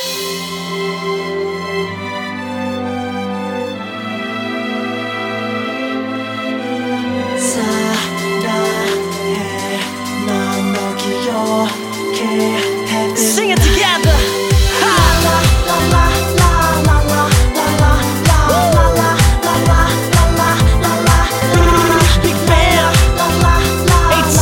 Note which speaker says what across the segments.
Speaker 1: Sing it together. Big Bang, AT,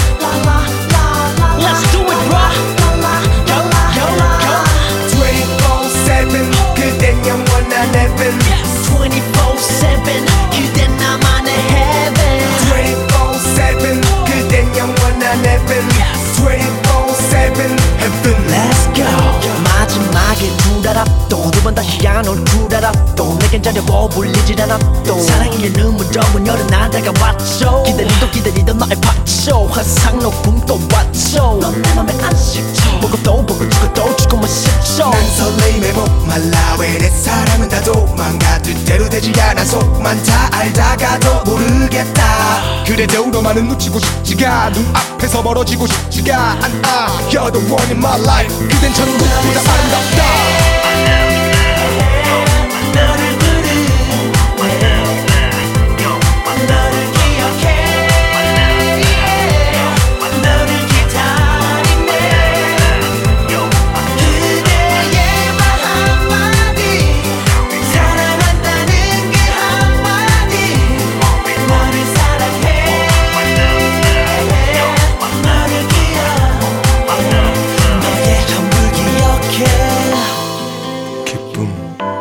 Speaker 1: let's do it, bro. Go, go, go.
Speaker 2: 24/7 그댄 영원한 heaven.
Speaker 1: 24/7 그댄 나만의 heaven.
Speaker 2: 24/7 그댄 영원한 heaven. 24/7 heaven.
Speaker 1: Let's go. 마지막에 줄 알아. 또 두 번 다시 안 올 줄 알아. 또 내겐 전혀 어울리질 않아. 또 사랑의 눈물로 열어 날다가 왔죠. 기다리던 나의 파쇼. 환상 높음 또 왔죠. 넌 내 맘에 안 식죠. 보고 또 보고 죽어도 죽으면 싫죠.
Speaker 2: 난 설레임에 목말라. 왜 내 사랑은 다 도망가. 뜻대로 되지 않아. 속만 다 알다가도 모르겠다. 그래도 너만은 놓치고 싶지가. 눈앞에서 멀어지고 싶지가 않아. You're the one in my life. 그댄 천국보다 아름답다.
Speaker 1: 너를 부르 너를 기억해 너를 기다리네 그대의 말 한마디 사랑한다는 그 한마디 너를 사랑해 너를 기억 너의 전부 기억해
Speaker 2: 기쁨,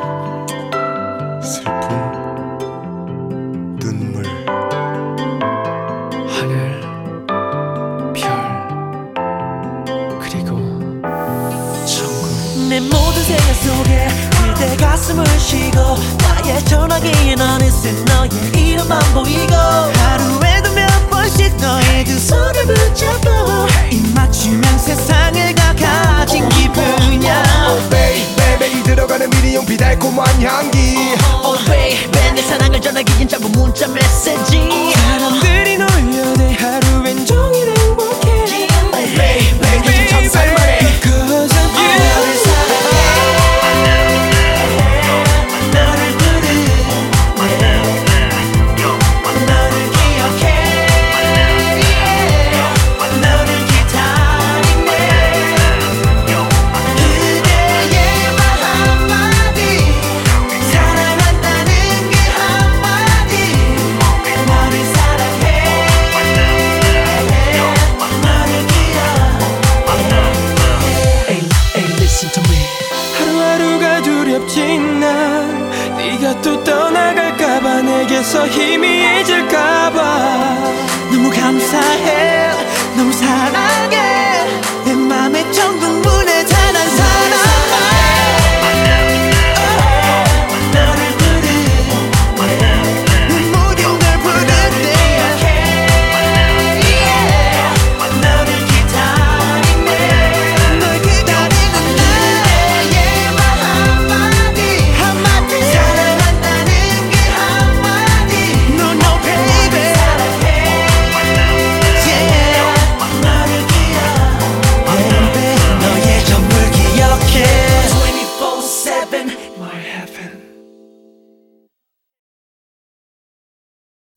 Speaker 2: 슬픔, 눈물,
Speaker 3: 하늘, 별, 그리고 천국.
Speaker 1: 내 모든 생각 속에 그대 가슴을 쉬고 나의 전화기엔 어느새 너의 이름만 보이고 하루에도 몇 번씩 너의 두 손을 붙잡고 입 맞추면 세상을 다 가진 기분이야.
Speaker 2: Oh baby, 매일 들어가는 미리용피 달콤한 향기.
Speaker 1: Oh baby 내 사랑을 전하기엔 짧은 문자 메시지
Speaker 3: 사람들이 놀려대 하루엔 종일 행복해.
Speaker 1: Oh baby
Speaker 2: 요즘 참 살만해.
Speaker 3: Because of you.
Speaker 1: 너를 사랑해 너를 부르 너를 기억해 너를 기다리네 그대의 말 한마디 사랑한다는 그 한마디 너를 사랑해 너를 기억 Hey listen to me
Speaker 3: 하루하루가 두렵진 난 네가 또 떠나갈까봐 내게서 힘이 잊을까봐
Speaker 1: 너무 감사해 너무 사랑해